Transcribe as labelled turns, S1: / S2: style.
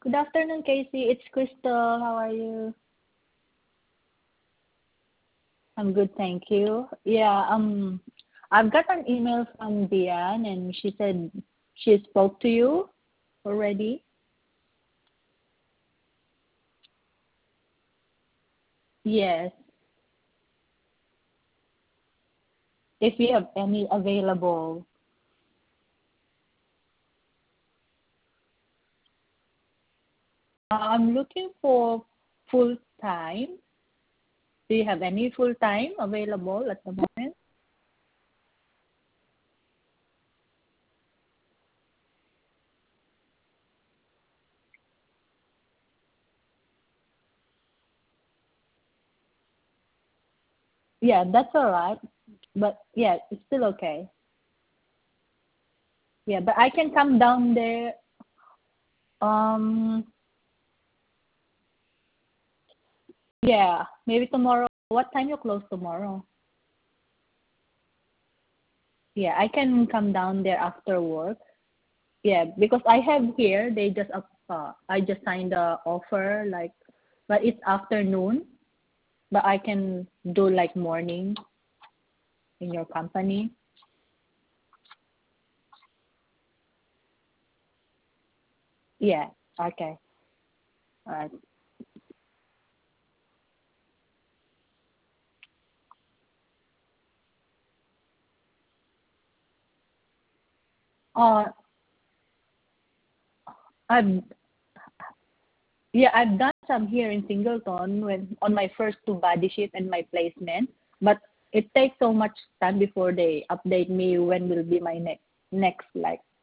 S1: Good afternoon, Casey. It's Crystal. How are you? I'm good, thank you. Yeah, I've got an email from Diane, and she said she spoke to you already. Yes, if you have any available. I'm looking for full time. Do you have any full time available at the moment? Yeah, that's all right. But yeah, it's still okay. Yeah, but I can come down there. Um, yeah, maybe tomorrow. What time you close tomorrow? Yeah, I can come down there after work. Yeah, because I have here, they just I just signed the offer like, but it's afternoon, but I can do like morning in your company. Yeah, okay. All right. Uh, I've yeah, I've done some here in Singleton when on my first two body shift and my placement, but it takes so much time before they update me when will be my next like